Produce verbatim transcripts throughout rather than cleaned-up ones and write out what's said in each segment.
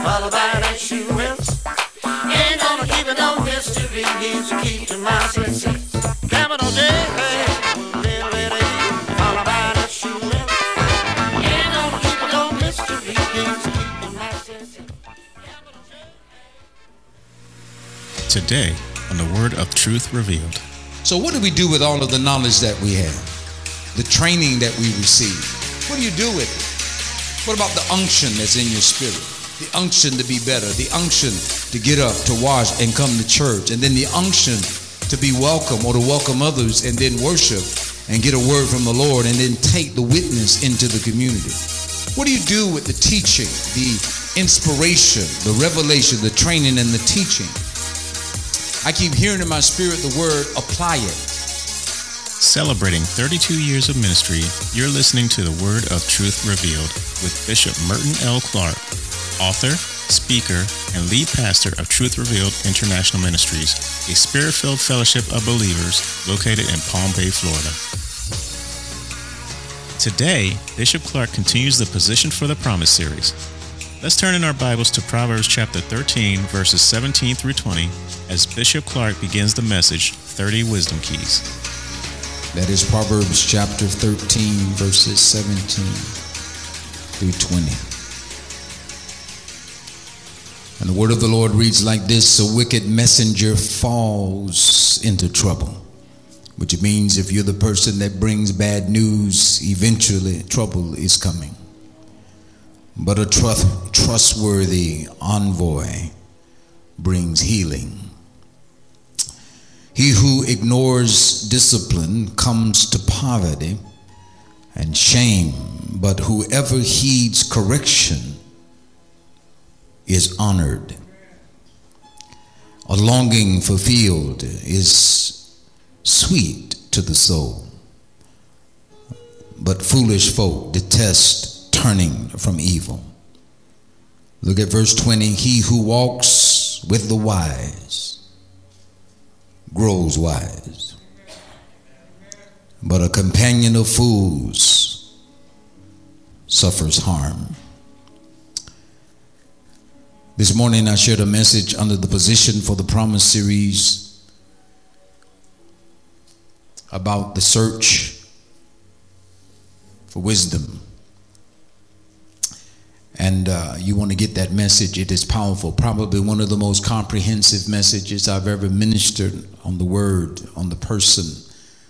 Followed by that shoe will. Ain't gonna keep it no mystery. He's the key to my success. Capital J, hey, little bit of followed by that shoe will. Ain't gonna keep it no mystery. He's the key to my success. Today on the Word of Truth Revealed. So what do we do with all of the knowledge that we have? The training that we receive? What do you do with it? What about the unction that's in your spirit? The unction to be better, the unction to get up, to wash and come to church, and then the unction to be welcome or to welcome others and then worship and get a word from the Lord and then take the witness into the community. What do you do with the teaching, the inspiration, the revelation, the training and the teaching? I keep hearing in my spirit the word apply it. Celebrating thirty-two years of ministry, you're listening to the Word of Truth Revealed with Bishop Merton L. Clark, author, speaker, and lead pastor of Truth Revealed International Ministries, a spirit-filled fellowship of believers located in Palm Bay, Florida. Today, Bishop Clark continues the Position for the Promise series. Let's turn in our Bibles to Proverbs chapter thirteen, verses seventeen through twenty, as Bishop Clark begins the message, thirty Wisdom Keys. That is Proverbs chapter thirteen, verses seventeen through twenty. And the word of the Lord reads like this: a wicked messenger falls into trouble. Which means if you're the person that brings bad news, eventually trouble is coming. But a trust, trustworthy envoy brings healing. He who ignores discipline comes to poverty and shame, but whoever heeds correction is honored. A longing fulfilled is sweet to the soul, but foolish folk detest turning from evil. Look at verse twenty. He who walks with the wise grows wise, but a companion of fools suffers harm. This morning I shared a message under the Position for the Promise series about the search for wisdom. And uh, you want to get that message. It is powerful. Probably one of the most comprehensive messages I've ever ministered on the word, on the person,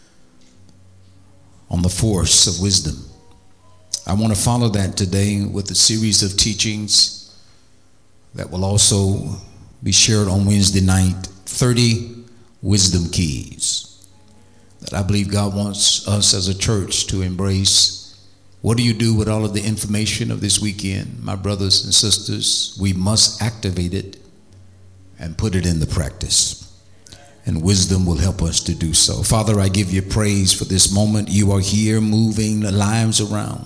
on the force of wisdom. I want to follow that today with a series of teachings that will also be shared on Wednesday night. thirty wisdom keys that I believe God wants us as a church to embrace. What do you do with all of the information of this weekend? My brothers and sisters, we must activate it and put it into practice. And wisdom will help us to do so. Father, I give you praise for this moment. You are here moving the lives around.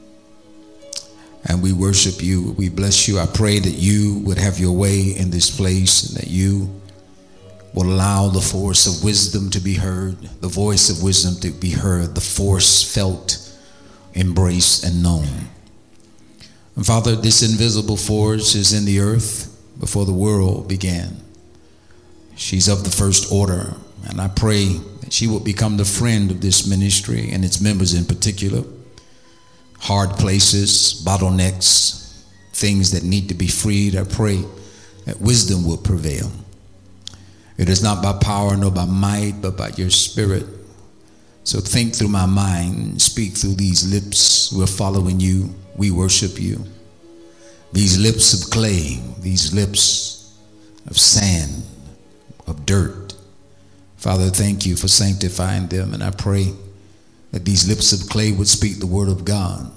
And we worship you. We bless you. I pray that you would have your way in this place and that you will allow the force of wisdom to be heard, the voice of wisdom to be heard, the force felt, embraced, and known. And Father, this invisible force is in the earth before the world began. She's of the first order, and I pray that she will become the friend of this ministry and its members in particular. Hard places, bottlenecks, things that need to be freed, I pray that wisdom will prevail. It is not by power nor by might, but by your spirit. So think through my mind, speak through these lips. We're following you. We worship you. These lips of clay, these lips of sand, of dirt. Father, thank you for sanctifying them. And I pray that these lips of clay would speak the word of God.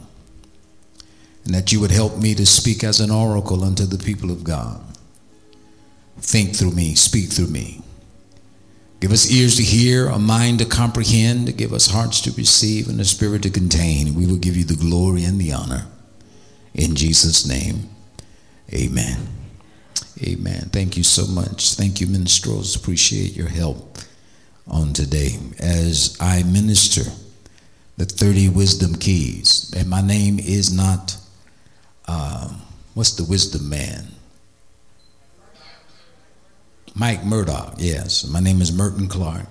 And that you would help me to speak as an oracle unto the people of God. Think through me, speak through me. Give us ears to hear, a mind to comprehend, give us hearts to receive, and a spirit to contain. We will give you the glory and the honor. In Jesus' name, amen. Amen. Thank you so much. Thank you, minstrels. Appreciate your help on today as I minister the thirty wisdom keys. And my name is not, uh, What's the wisdom man? Mike Murdock, yes. My name is Merton Clark.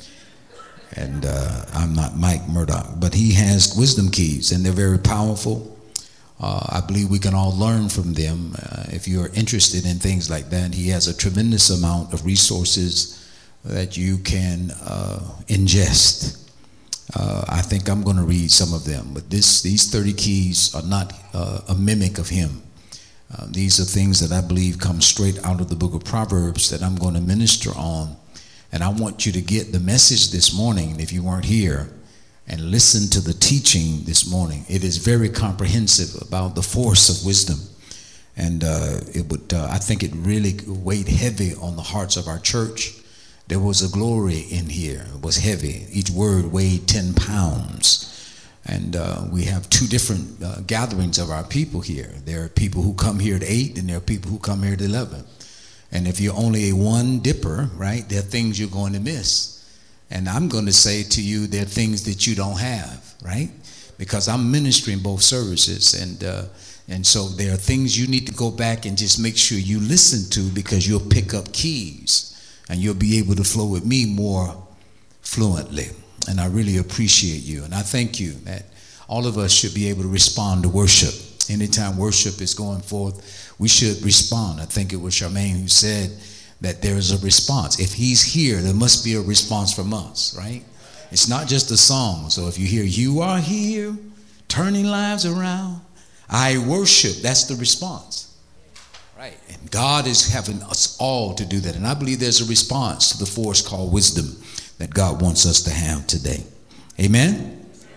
And uh, I'm not Mike Murdock, but he has wisdom keys, and they're very powerful. Uh, I believe we can all learn from them. Uh, if you're interested in things like that, he has a tremendous amount of resources that you can uh, ingest. Uh, I think I'm going to read some of them, but this, these thirty keys are not uh, a mimic of him. Uh, these are things that I believe come straight out of the book of Proverbs that I'm going to minister on. And I want you to get the message this morning, if you weren't here, and listen to the teaching this morning. It is very comprehensive about the force of wisdom. And uh, it would, uh, I think it really weighed heavy on the hearts of our church. There was a glory in here. It was heavy. Each word weighed ten pounds. And uh, we have two different uh, gatherings of our people here. There are people who come here at eight, and there are people who come here at eleven. And if you're only a one dipper, right, there are things you're going to miss. And I'm going to say to you, there are things that you don't have, right? Because I'm ministering both services. And uh, and so there are things you need to go back and just make sure you listen to, because you'll pick up keys and you'll be able to flow with me more fluently. And I really appreciate you. And I thank you that all of us should be able to respond to worship. Anytime worship is going forth, we should respond. I think it was Charmaine who said that there is a response. If he's here, there must be a response from us, right? It's not just a song. So if you hear, you are here, turning lives around, I worship, that's the response, right? And God is having us all to do that. And I believe there's a response to the force called wisdom that God wants us to have today. Amen?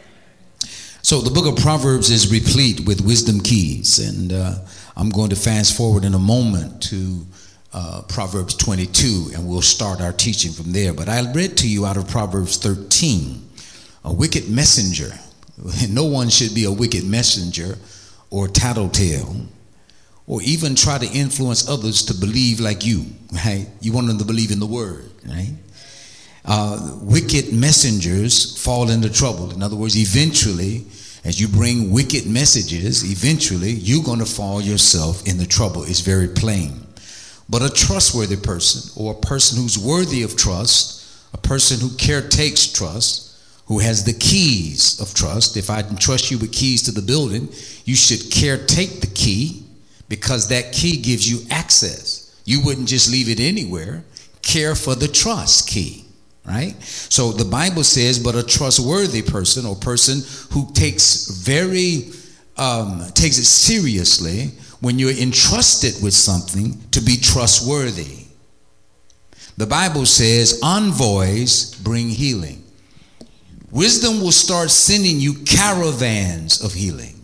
So the book of Proverbs is replete with wisdom keys, and uh, I'm going to fast forward in a moment to uh, Proverbs twenty-two, and we'll start our teaching from there. But I read to you out of Proverbs thirteen, a wicked messenger. No one should be a wicked messenger or tattletale, or even try to influence others to believe like you, right? You want them to believe in the word, right? Uh, wicked messengers fall into trouble. In other words, eventually, as you bring wicked messages, eventually you're going to fall yourself in the trouble. It's very plain. But a trustworthy person, or a person who's worthy of trust, a person who caretakes trust, who has the keys of trust. If I entrust you with keys to the building, you should caretake the key, because that key gives you access. You wouldn't just leave it anywhere. Care for the trust key. Right? So the Bible says, but a trustworthy person, or person who takes very, um, takes it seriously when you're entrusted with something, to be trustworthy. The Bible says envoys bring healing. Wisdom will start sending you caravans of healing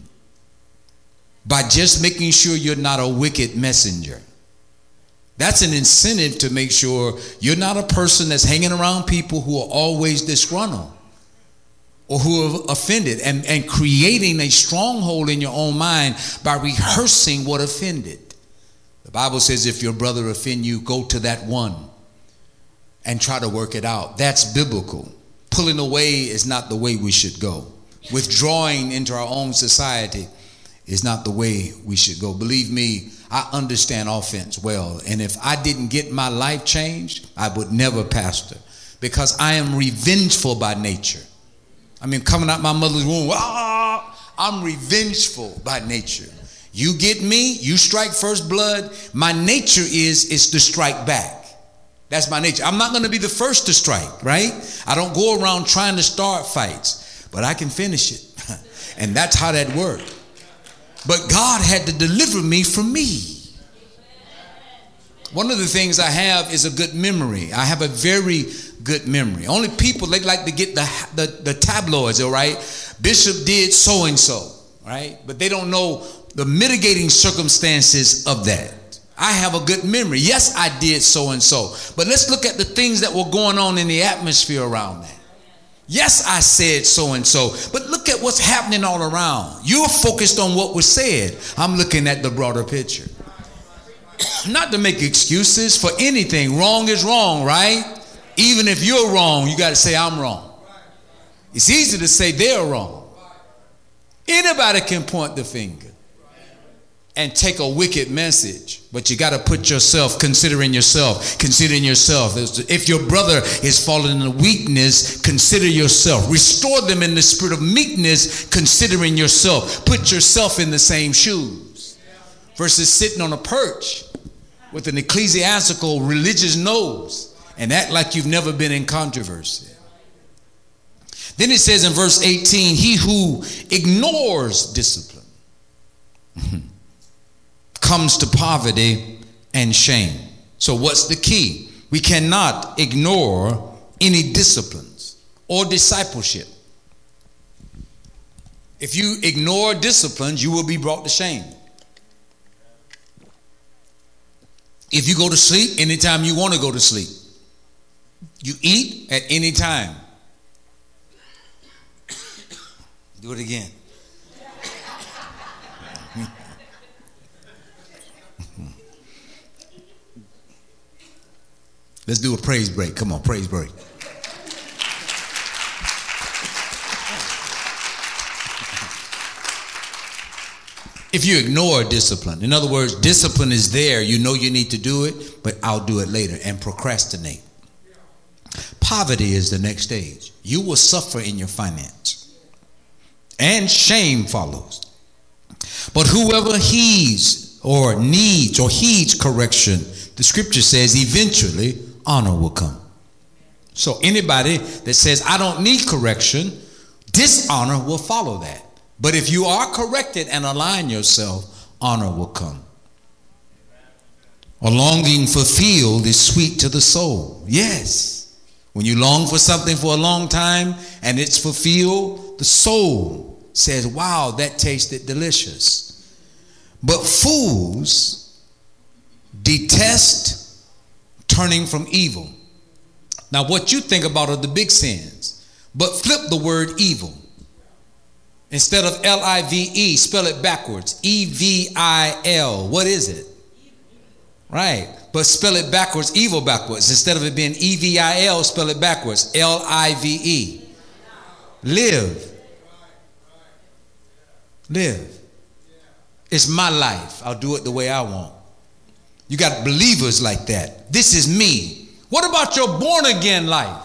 by just making sure you're not a wicked messenger. That's an incentive to make sure you're not a person that's hanging around people who are always disgruntled or who are offended, and, and creating a stronghold in your own mind by rehearsing what offended. The Bible says if your brother offend you, go to that one and try to work it out. That's biblical. Pulling away is not the way we should go. Withdrawing into our own society is not the way we should go. Believe me, I understand offense well. And if I didn't get my life changed, I would never pastor, because I am revengeful by nature. I mean, coming out my mother's womb, ah, I'm revengeful by nature. You get me, you strike first blood. My nature is, is to strike back. That's my nature. I'm not going to be the first to strike, right? I don't go around trying to start fights, but I can finish it. And that's how that worked. But God had to deliver me from me. One of the things I have is a good memory. I have a very good memory. Only people, they like to get the, the, the tabloids, all right? Bishop did so-and-so, right? But they don't know the mitigating circumstances of that. I have a good memory. Yes, I did so-and-so. But let's look at the things that were going on in the atmosphere around that. Yes, I said so-and-so, but look at what's happening all around. You're focused on what was said. I'm looking at the broader picture. Not to make excuses for anything. Wrong is wrong, right? Even if you're wrong, you got to say I'm wrong. It's easy to say they're wrong. Anybody can point the finger. and take a wicked message. But you got to put yourself, considering yourself, considering yourself. If your brother is falling in weakness, consider yourself. Restore them in the spirit of meekness, considering yourself. Put yourself in the same shoes. Versus sitting on a perch with an ecclesiastical religious nose and act like you've never been in controversy. Then it says in verse eighteen, he who ignores discipline comes to poverty and shame. So what's the key? We cannot ignore any disciplines or discipleship. If you ignore disciplines, you will be brought to shame. If you go to sleep anytime you want to go to sleep, you eat at any time. Do it again. Let's do a praise break. Come on, praise break. If you ignore discipline, in other words, discipline is there, you know you need to do it, but I'll do it later, and procrastinate. Poverty is the next stage. You will suffer in your finance, and shame follows. But whoever heeds or needs or heeds correction, the scripture says eventually honor will come. So anybody that says I don't need correction, dishonor will follow that. But if you are corrected and align yourself, honor will come. A longing fulfilled is sweet to the soul. Yes. When you long for something for a long time and it's fulfilled, the soul says, wow, that tasted delicious. But fools detest turning from evil. Now what you think about are the big sins, but flip the word evil. Instead of L I V E, spell it backwards. E V I L. What is it? Right. But spell it backwards, evil backwards. Instead of it being E V I L, spell it backwards. L I V E. Live. Live. It's my life. I'll do it the way I want. You got believers like that. This is me. What about your born again life?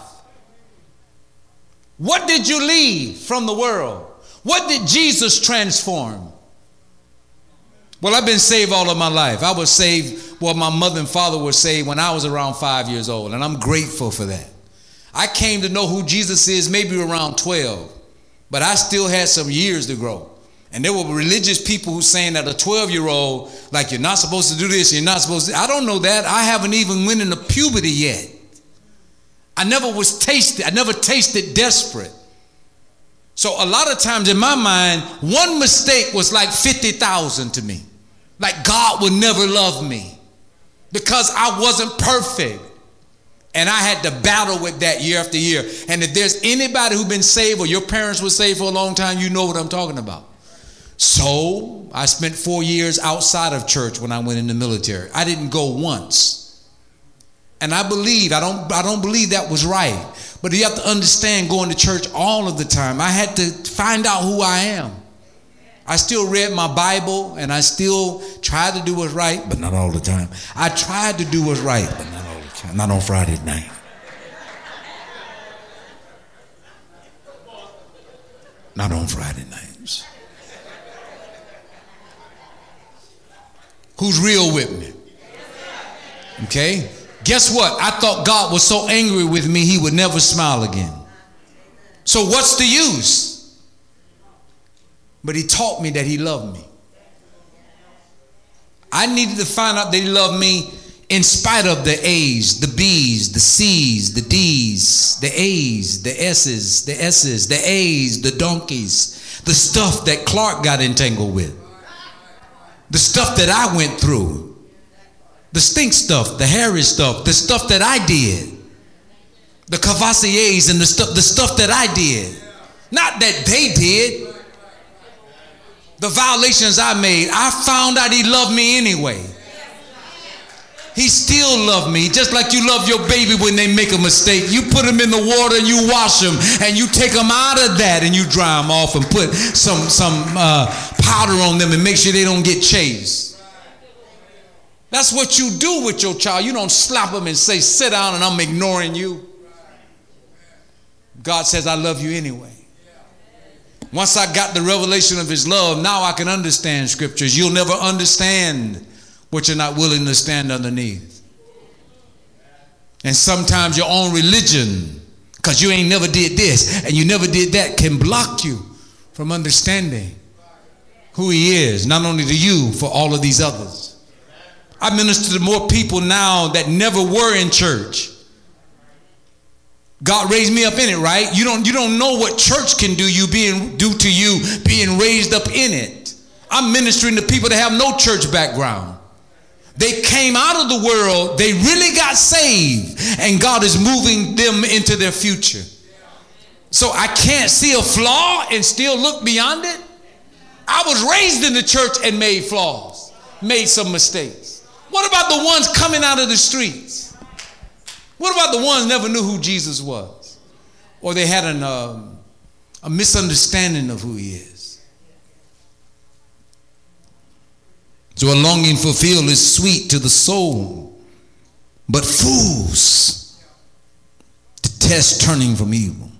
What did you leave from the world? What did Jesus transform? Well, I've been saved all of my life. I was saved, well, my mother and father were saved when I was around five years old, and I'm grateful for that. I came to know who Jesus is maybe around twelve, but I still had some years to grow. And there were religious people who saying that a twelve-year-old, like, you're not supposed to do this, you're not supposed to. I don't know that. I haven't even went into puberty yet. I never was tasted, I never tasted desperate. So a lot of times in my mind, one mistake was like fifty thousand to me. Like God would never love me because I wasn't perfect. And I had to battle with that year after year. And if there's anybody who's been saved or your parents were saved for a long time, you know what I'm talking about. So I spent four years outside of church when I went in the military. I didn't go once. And I believe, I don't, I don't believe that was right. But you have to understand, going to church all of the time, I had to find out who I am. I still read my Bible and I still tried to do what's right, but not all the time. I tried to do what's right, but not all the time. Not on Friday night. Not on Friday nights. Who's real with me? Okay? Guess what? I thought God was so angry with me he would never smile again. So what's the use? But he taught me that he loved me. I needed to find out that he loved me in spite of the A's, the B's, the C's, the D's, the A's, the S's, the S's, the A's, the donkeys, the stuff that Clark got entangled with, the stuff that I went through. The stink stuff, the hairy stuff, the stuff that I did, the Cavassiers and the stuff, the stuff that I did, not that they did. The violations I made, I found out he loved me anyway. He still loves me, just like you love your baby when they make a mistake. You put them in the water and you wash them, and you take them out of that and you dry them off and put some, some uh, powder on them and make sure they don't get chased. That's what you do with your child. You don't slap them and say, sit down and I'm ignoring you. God says, I love you anyway. Once I got the revelation of his love, now I can understand scriptures. You'll never understand what you're not willing to stand underneath. And sometimes your own religion, because you ain't never did this and you never did that, can block you from understanding who he is, not only to you, for all of these others. I minister to more people now that never were in church. God raised me up in it, right? You don't, you don't know what church can do you being do to you being raised up in it. I'm ministering to people that have no church background. They came out of the world, they really got saved, and God is moving them into their future. So I can't see a flaw and still look beyond it. I was raised in the church and made flaws, made some mistakes. What about the ones coming out of the streets? What about the ones never knew who Jesus was? Or they had an, um, a misunderstanding of who he is? So a longing fulfilled is sweet to the soul, but fools detest turning from evil.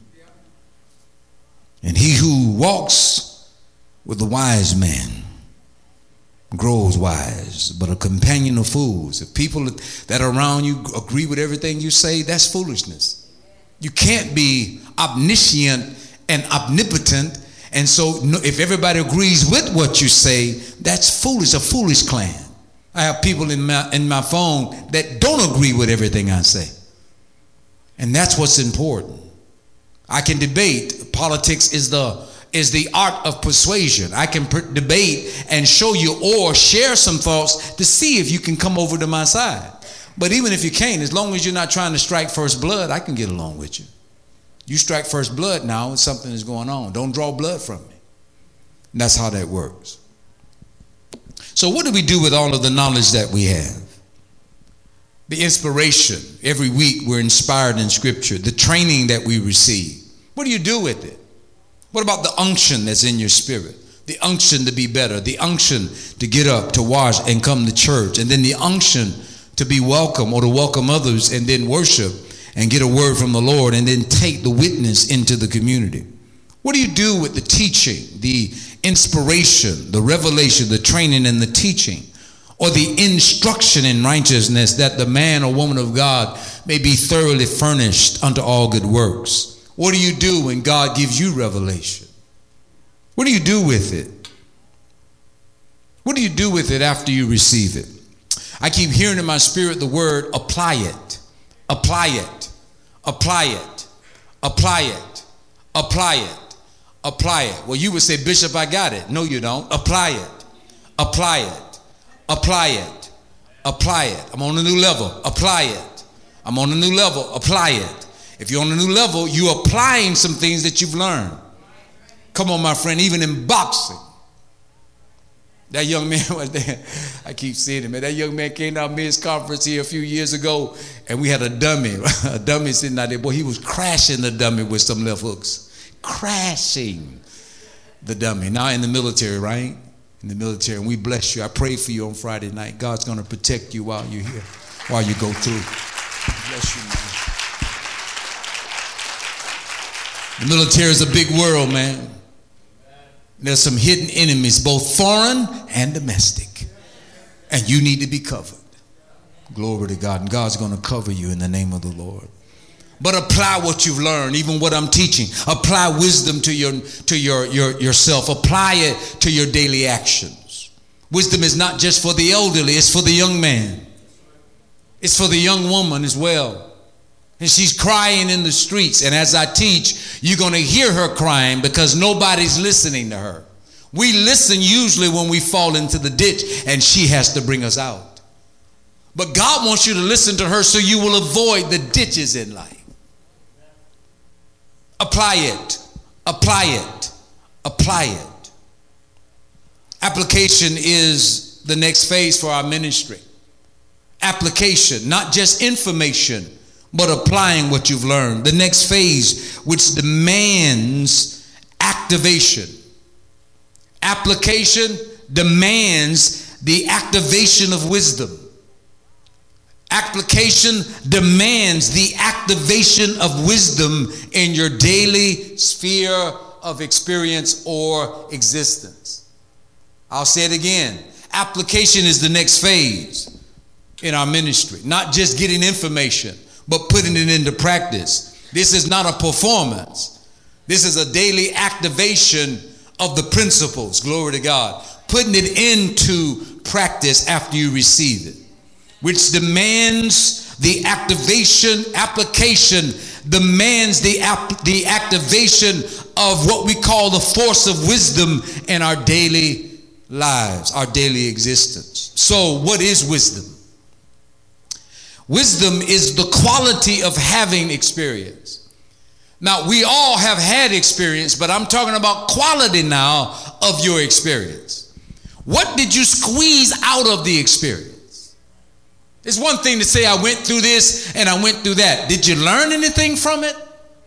And he who walks with the wise man grows wise, but a companion of fools. If people that are around you agree with everything you say, that's foolishness. You can't be omniscient and omnipotent. And so if everybody agrees with what you say, that's foolish, a foolish clan. I have people in my, in my phone that don't agree with everything I say. And that's what's important. I can debate. Politics is the, is the art of persuasion. I can per- debate and show you or share some thoughts to see if you can come over to my side. But even if you can't, as long as you're not trying to strike first blood, I can get along with you. You strike first blood now and something is going on. Don't draw blood from me. And that's how that works. So what do we do with all of the knowledge that we have? The inspiration. Every week we're inspired in Scripture. The training that we receive. What do you do with it? What about the unction that's in your spirit? The unction to be better. The unction to get up, to wash and come to church. And then the unction to be welcome or to welcome others and then worship and get a word from the Lord and then take the witness into the community. What do you do with the teaching, the inspiration, the revelation, the training and the teaching, or the instruction in righteousness that the man or woman of God may be thoroughly furnished unto all good works? What do you do when God gives you revelation? What do you do with it? What do you do with it after you receive it? I keep hearing in my spirit the word apply it, apply it. Apply it, apply it, apply it, apply it. Well, you would say, Bishop, I got it. No, you don't. Apply it, apply it, apply it, apply it. I'm on a new level. Apply it. I'm on a new level. Apply it. If you're on a new level, you're applying some things that you've learned. Come on, my friend, even in boxing. That young man was there. I keep seeing him. Man, that young man came to our men's conference here a few years ago, and we had a dummy, a dummy sitting out there. Boy, he was crashing the dummy with some left hooks. Crashing the dummy. Now in the military, right? In the military, and we bless you. I pray for you on Friday night. God's going to protect you while you're here, while you go through. Bless you, man. The military is a big world, man. There's some hidden enemies, both foreign and domestic. And you need to be covered. Glory to God. And God's going to cover you in the name of the Lord. But apply what you've learned, even what I'm teaching. Apply wisdom to your to your, your yourself. Apply it to your daily actions. Wisdom is not just for the elderly, it's for the young man. It's for the young woman as well. And she's crying in the streets. And as I teach, you're going to hear her crying because nobody's listening to her. We listen usually when we fall into the ditch and she has to bring us out. But God wants you to listen to her so you will avoid the ditches in life. Apply it. Apply it. Apply it. Application is the next phase for our ministry. application, not just information, but applying what you've learned. The next phase, which demands activation. Application demands the activation of wisdom. Application demands the activation of wisdom in your daily sphere of experience or existence. I'll say it again. Application is the next phase in our ministry. Not just getting information, but putting it into practice. This is not a performance. This is a daily activation of the principles. Glory to God. Putting it into practice after you receive it, which demands the activation, application demands the, ap- the activation of what we call the force of wisdom in our daily lives, our daily existence. So what is wisdom? Wisdom is the quality of having experience. Now, we all have had experience, but I'm talking about quality now of your experience. What did you squeeze out of the experience? It's one thing to say, I went through this and I went through that. Did you learn anything from it?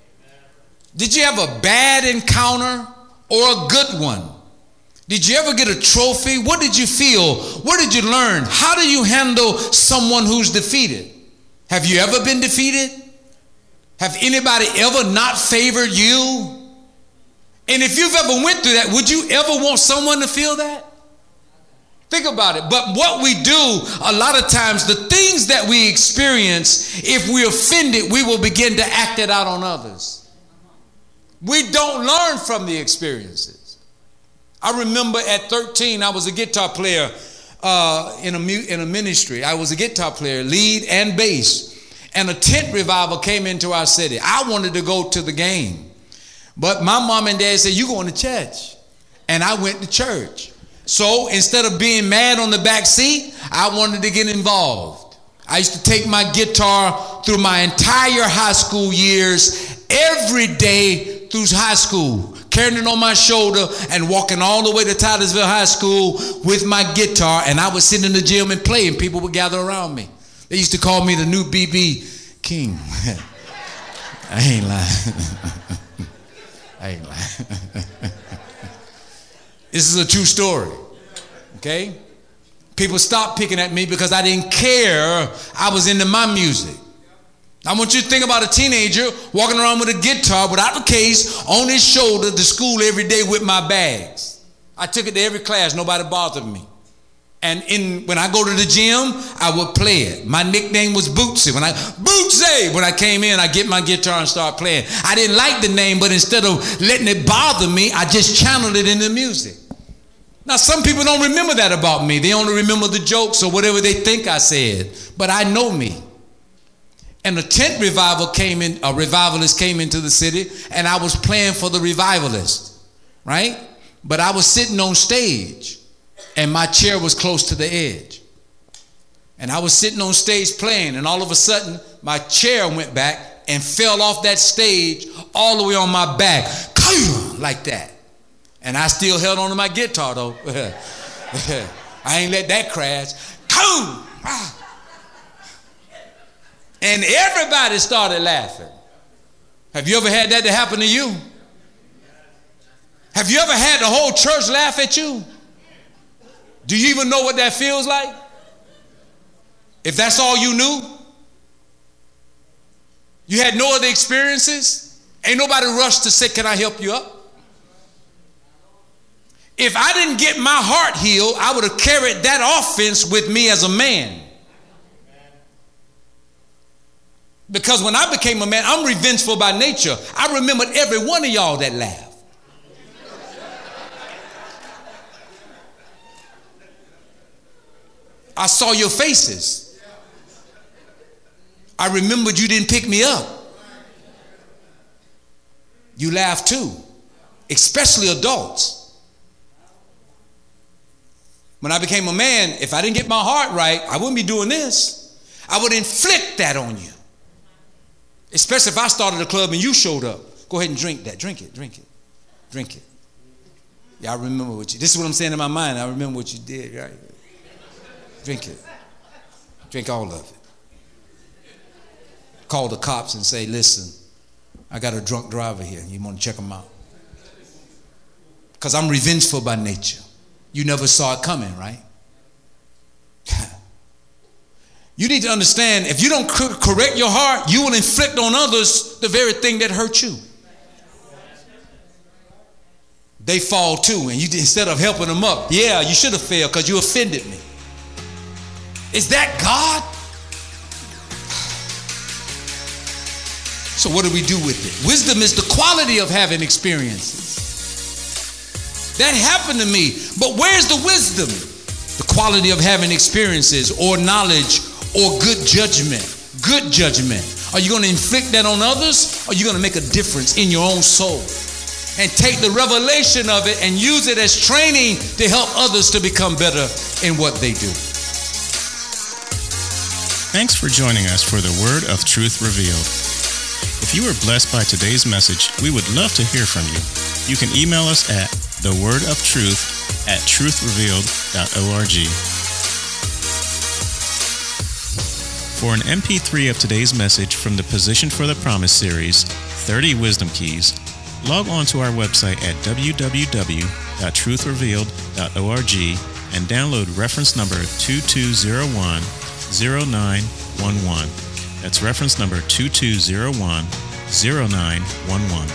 Did you have a bad encounter or a good one? Did you ever get a trophy? What did you feel? What did you learn? How do you handle someone who's defeated? Have you ever been defeated? Have anybody ever not favored you? And if you've ever went through that, would you ever want someone to feel that? Think about it. But what we do a lot of times, the things that we experience, if we're offended, we will begin to act it out on others. We don't learn from the experiences. I remember at thirteen, I was a guitar player uh, in, a mu- in a ministry. I was a guitar player, lead and bass. And a tent revival came into our city. I wanted to go to the game. But my mom and dad said, you going to church. And I went to church. So instead of being mad on the back seat, I wanted to get involved. I used to take my guitar through my entire high school years, every day through high school, carrying it on my shoulder and walking all the way to Titusville High School with my guitar. And I would sit in the gym and play, and people would gather around me. They used to call me the new B B King. I ain't lying. I ain't lying. This is a true story, okay? People stopped picking at me because I didn't care. I was into my music. I want you to think about a teenager walking around with a guitar without a case on his shoulder to school every day with my bags. I took it to every class. Nobody bothered me. And in when I go to the gym, I would play it. My nickname was Bootsy. When I Bootsy, when I came in, I get my guitar and start playing. I didn't like the name, but instead of letting it bother me, I just channeled it into music. Now, some people don't remember that about me. They only remember the jokes or whatever they think I said. But I know me. And a tent revival came in, a revivalist came into the city, and I was playing for the revivalist, right? But I was sitting on stage, and my chair was close to the edge. And I was sitting on stage playing, and all of a sudden, my chair went back and fell off that stage all the way on my back, like that. And I still held on to my guitar, though. I ain't let that crash. And everybody started laughing. Have you ever had that to happen to you? Have you ever had the whole church laugh at you? Do you even know what that feels like? If that's all you knew? You had no other experiences? Ain't nobody rushed to say, can I help you up? If I didn't get my heart healed, I would have carried that offense with me as a man. Because when I became a man, I'm revengeful by nature. I remembered every one of y'all that laughed. I saw your faces. I remembered you didn't pick me up. You laughed too, especially adults. When I became a man, if I didn't get my heart right, I wouldn't be doing this. I would inflict that on you. Especially if I started a club and you showed up. Go ahead and drink that. Drink it, drink it, drink it. Yeah, I remember what you, this is what I'm saying in my mind. I remember what you did, right? Drink it. Drink all of it. Call the cops and say, listen, I got a drunk driver here. You want to check him out? Because I'm revengeful by nature. You never saw it coming, right? You need to understand, if you don't correct your heart, you will inflict on others the very thing that hurt you. They fall too, and you, instead of helping them up, yeah, you should have failed because you offended me. Is that God? So what do we do with it? Wisdom is the quality of having experiences. That happened to me, but where's the wisdom? The quality of having experiences or knowledge or good judgment. Good judgment. Are you going to inflict that on others? Or are you going to make a difference in your own soul? And take the revelation of it and use it as training to help others to become better in what they do. Thanks for joining us for the Word of Truth Revealed. If you were blessed by today's message, we would love to hear from you. You can email us at thewordoftruth at truth revealed dot org. For an M P three of today's message from the Position for the Promise series, thirty Wisdom Keys, log on to our website at w w w dot truth revealed dot org and download reference number two two zero one zero nine one one. That's reference number two two zero one zero nine one one.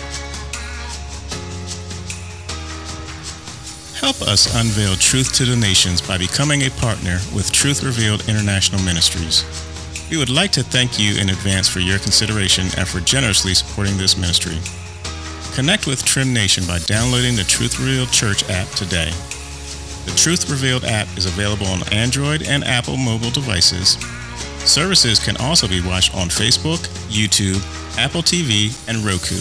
Help us unveil truth to the nations by becoming a partner with Truth Revealed International Ministries. We would like to thank you in advance for your consideration and for generously supporting this ministry. Connect with Trim Nation by downloading the Truth Revealed Church app today. The Truth Revealed app is available on Android and Apple mobile devices. Services can also be watched on Facebook, YouTube, Apple T V, and Roku.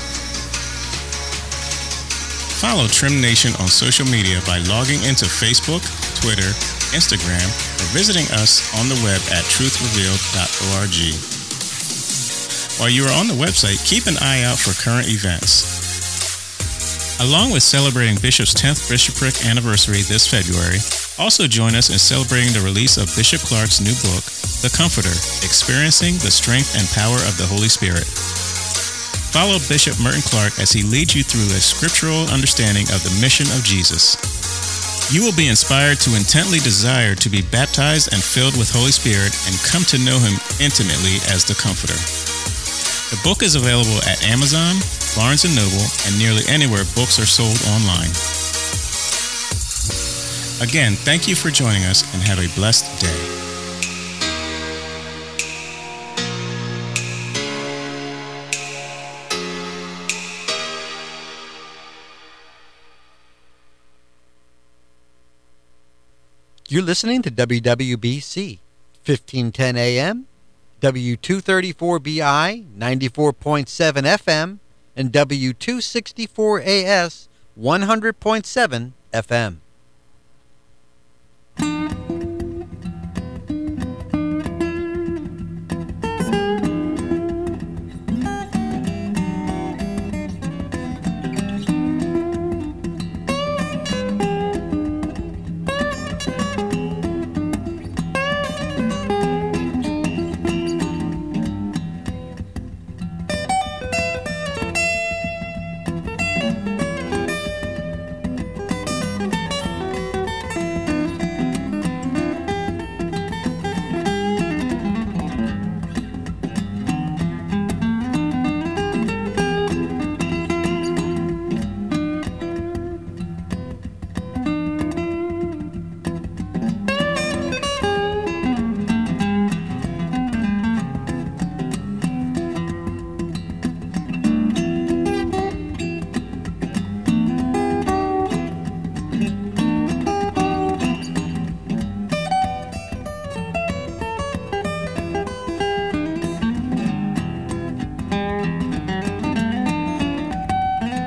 Follow Trim Nation on social media by logging into Facebook, Twitter, Instagram, or visiting us on the web at truth revealed dot org. While you are on the website, keep an eye out for current events. Along with celebrating Bishop's tenth bishopric anniversary this February, also join us in celebrating the release of Bishop Clark's new book, The Comforter, Experiencing the Strength and Power of the Holy Spirit. Follow Bishop Merton Clark as he leads you through a scriptural understanding of the mission of Jesus. You will be inspired to intently desire to be baptized and filled with Holy Spirit and come to know Him intimately as the Comforter. The book is available at Amazon, Barnes and Noble, and nearly anywhere books are sold online. Again, thank you for joining us and have a blessed day. You're listening to W W B C, fifteen ten A M, W two thirty-four B I, ninety-four point seven F M, and W two sixty-four A S, one hundred point seven F M.